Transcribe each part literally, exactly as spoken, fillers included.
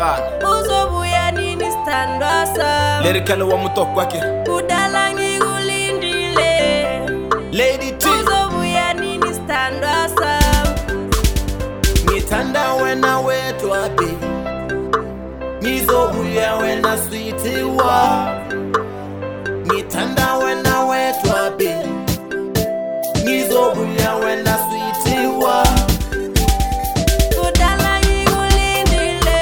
Yakana uzobuya nini standwa sam Lyrical wa mutokwake Kudala ngigulindile Lady T uzobuya nini standwa sam Ngithanda wena wedwa baby Ngizobuya wena sweetie wa Ngithanda wena wedwa baby Ngizobuya wena sweetie wa Kudala ngigulindile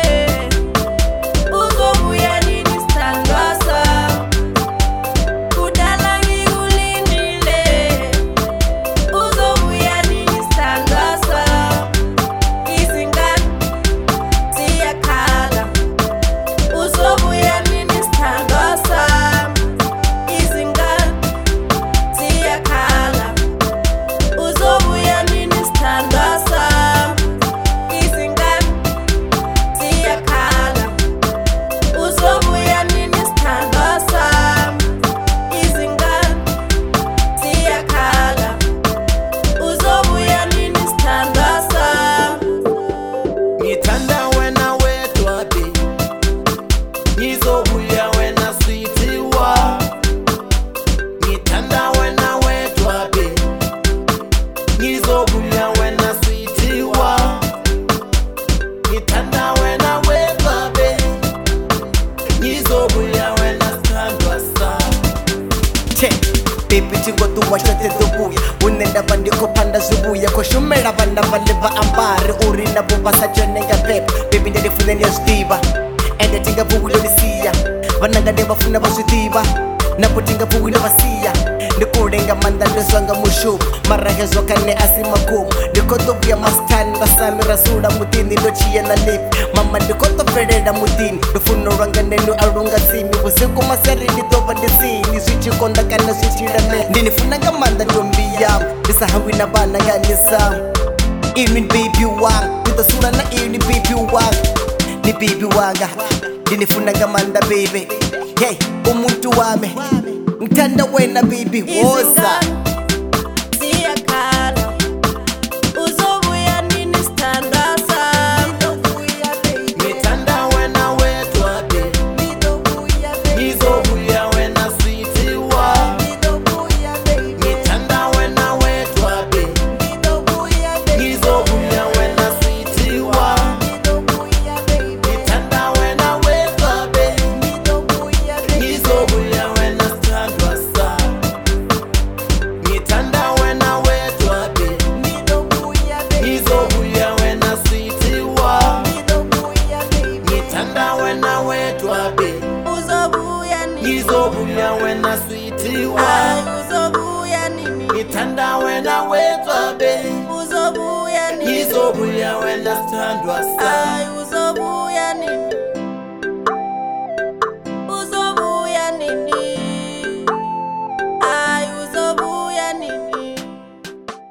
uzobuya nini standwa sam Kudala ngigulindile uzobuya nini standwa sam Izingane ziyakhala uzobuya nini standwa sam Izingane ziyakhala uzobuya nini standwa sam Izingane ziyakhala uzobuya nini standwa sam Izingane ziyakhala uzobuya nini standwa sam Ngithanda wena wedwa baby Ngizobuya wena sweetie wa Ngithanda wena wedwa baby Ngizobuya wena sweetie wa Ngithanda wena wedwa baby Ngizobuya wena standwa sam Che, baby tingotuwa shote tubuya Unenda bandiko panda zubuya Koshumera banda baleva ambari Uri na buba sa jonenga pepe Baby ndalifuna ni osdiva Ende tinga buwilo nisiya Vananga deba funa basutiba Napo tinga buwilo basiya Ndikurenga manda ndoswanga mushubu Marahezo kane asima kumu Ndikoto vya mastani Basami rasura mutini Ndochie na lipi Mama ndikoto fereda mutini Ndofuno ranga nenu arunga simi Usiku masari nditoba ndisini Swichi konda kana swichi rame Ndinifunanga manda ndombiyamu Ndisahawi na bana ganisamu Imin baby wang Nitasura na ini baby wang Ni baby wanga Ndinifunanga manda baby Hey, umuntu wame Ngithanda wena baby woza ziyakhala uzobuya nini standwa sam Ngithanda wena wedwa baby Ngizobuya wena sweetie wa Ngithanda wena wedwa baby Ngizobuya wena sweetie wa Ngithanda wena wedwa baby Ngizobuya wena standwa sam Ngithanda wena wedwa baby Ngizobuya wena sweetie wa Ngithanda wena wedwa baby uzobuya nini Ngizobuya wena sweetie wa Ay, uzobuya nini Ngithanda wena wedwa baby uzobuya nini Ngizobuya wena standwa sam Ay,